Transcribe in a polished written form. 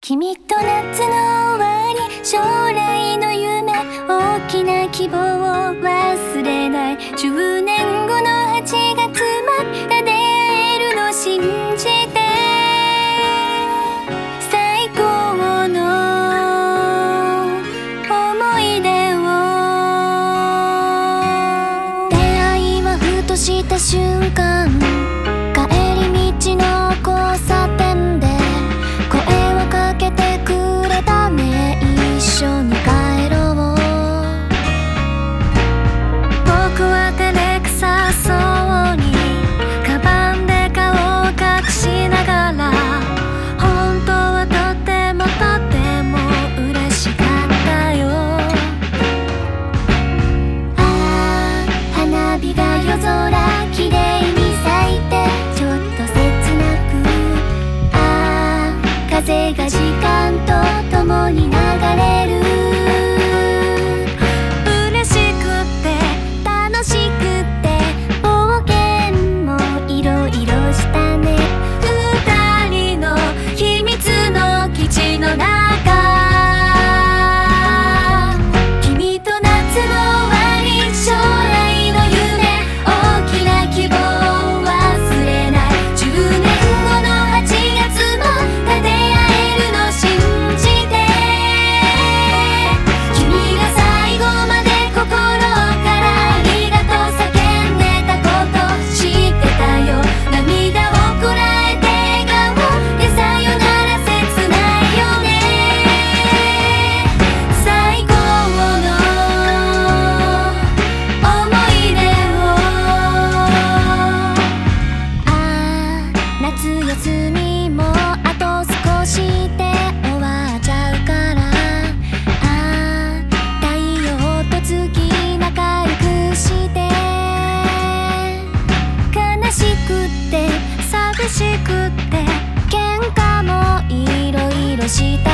君と夏の終わり、将来の夢、大きな希望を忘れない。10年後の8月また出会えるの信じて、最高の思い出を。出会いはふとした瞬間、帰り道の交差点で声をかけてくれたね。一緒に帰ろう。僕は照れくさそうにカバンで顔を隠しながら、本当はとってもとっても嬉しかったよ。ああ、花火が夜空きれいに咲いてちょっと切なく、ああ、風が時間と共に流れる。嬉しくって楽しくって冒険もいろいろしたね。二人の秘密の基地の中、君と夏の終わり、将来の夢、大きな希望を忘れない。10年後の8月もた出会えるの信じて、君が最後まで心からありがとう叫んでたこと知ってたよ。涙をこらえて笑顔でさよなら切ないよね。最高の思い出を。ああ、夏休みもあと少しで終わっちゃうから、ああ、太陽と月仲良くして、悲しくって寂しくって喧嘩もいろいろした